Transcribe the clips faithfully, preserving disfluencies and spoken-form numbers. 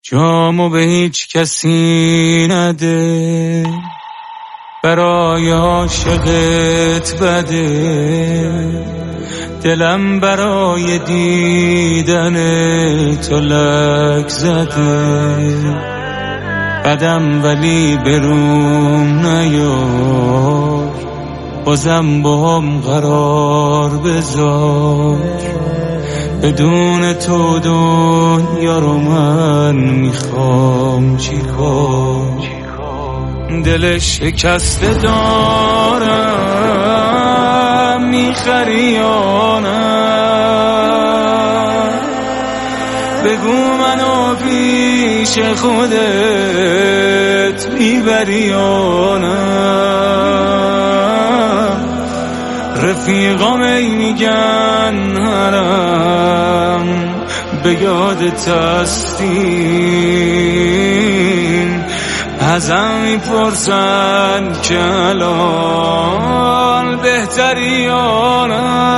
جامو به هیچ کسی نده، برای عاشقت بده. دلم برای دیدن تو لک زده، بدم ولی بروم نیار، بازم با هم قرار بذار. بدون تو دنیا رو من میخوام چیکار؟ دل شکسته دارم، میخری یا نه؟ بگو منو پیش خودت میبری یا نه؟ رفیقام ای میگن هرم به یادت هستین، ازم میپرسن که الان بهتری یا نه؟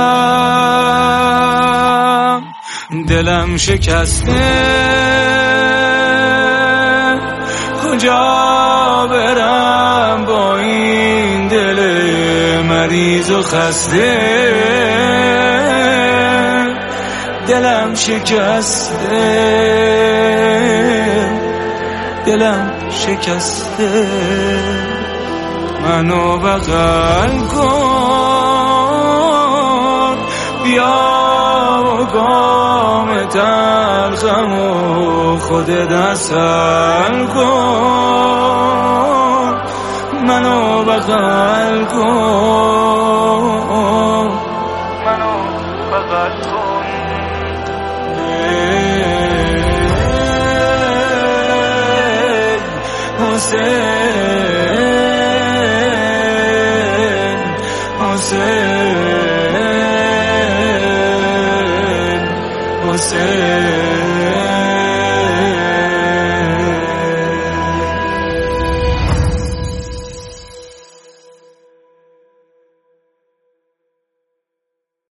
دلم شکسته، کجا برم با این دل مریض و خسته؟ دلم شکسته، دلم شکسته. منو بغل کن، بیا و گام تلخم و خودت اصل کن. منو بغل کن، منو بغل کن. حسین حسین حسین